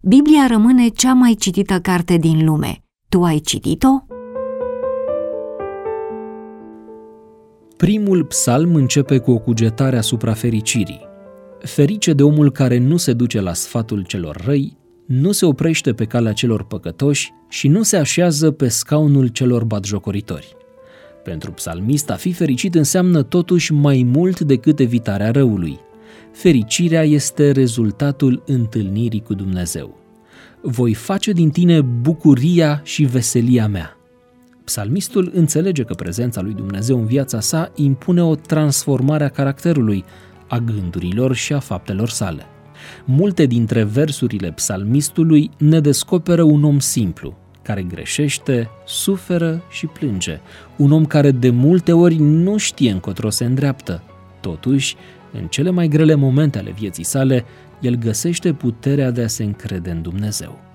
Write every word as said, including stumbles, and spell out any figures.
Biblia rămâne cea mai citită carte din lume. Tu ai citit-o? Primul psalm începe cu o cugetare asupra fericirii. Ferice de omul care nu se duce la sfatul celor răi, nu se oprește pe calea celor păcătoși și nu se așează pe scaunul celor batjocoritori. Pentru psalmist, a fi fericit înseamnă totuși mai mult decât evitarea răului. Fericirea este rezultatul întâlnirii cu Dumnezeu. Voi face din tine bucuria și veselia mea. Psalmistul înțelege că prezența lui Dumnezeu în viața sa impune o transformare a caracterului, a gândurilor și a faptelor sale. Multe dintre versurile psalmistului ne descoperă un om simplu, care greșește, suferă și plânge. Un om care de multe ori nu știe încotro se îndreaptă. Totuși, în cele mai grele momente ale vieții sale, el găsește puterea de a se încrede în Dumnezeu.